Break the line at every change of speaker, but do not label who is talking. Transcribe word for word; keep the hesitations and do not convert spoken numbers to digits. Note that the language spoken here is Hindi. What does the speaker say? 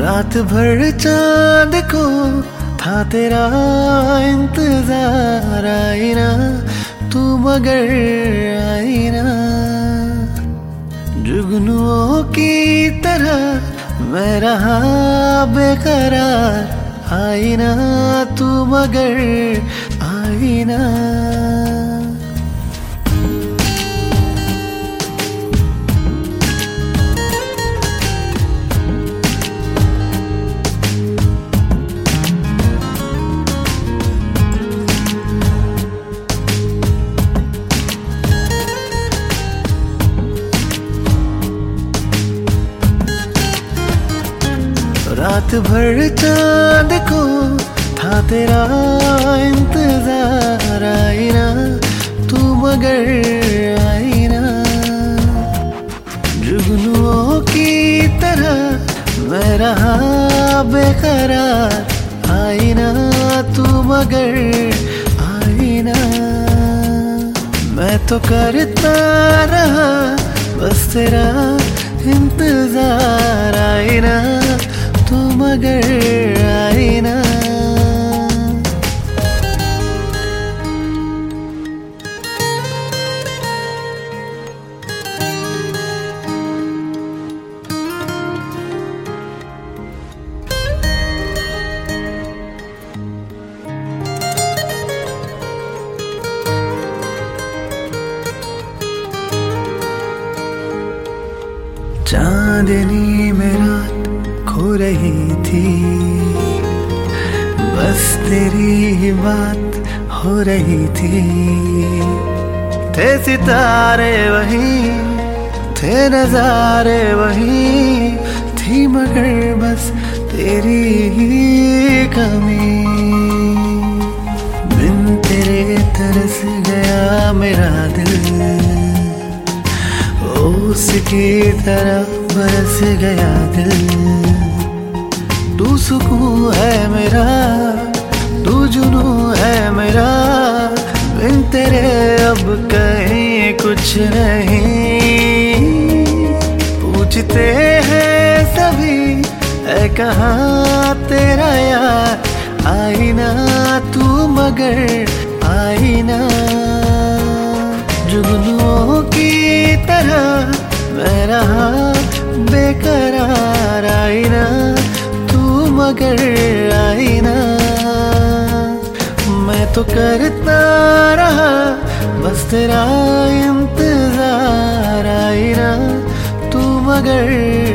रात भर चांद को था तेरा इंतजार, आई ना तू मगर आई ना। जुगनुओं की तरह मैं रहा बेकरार, आई ना तू मगर आई ना। रात भर चांद को था तेरा इंतजार, आई ना तू मगर आई ना। जुगनुओं की तरह मैं रहा बेकरार, आई ना तू मगर आई ना। मैं तो करता रहा बस तेरा इंतजार, आई ना तू मगर आई ना। चांदनी में रात खो रही थी, बस तेरी ही बात हो रही थी। थे सितारे वही, थे नजारे वही, थी मगर बस तेरी ही कमी। बिन तेरे तरस गया मेरा दिल, उसकी तरह बरस गया दिल। तू सुकून है मेरा, तू जुनून है मेरा, बिन तेरे अब कहीं कुछ नहीं। पूछते हैं सभी है कहाँ तेरा यार, आई ना तू मगर आई ना। जुगनुओं की तरह मैं रहा बेकरार, आई ना तू मगर आई ना। मैं तो करता रहा बस तेरा इंतजार, आई ना तू मगर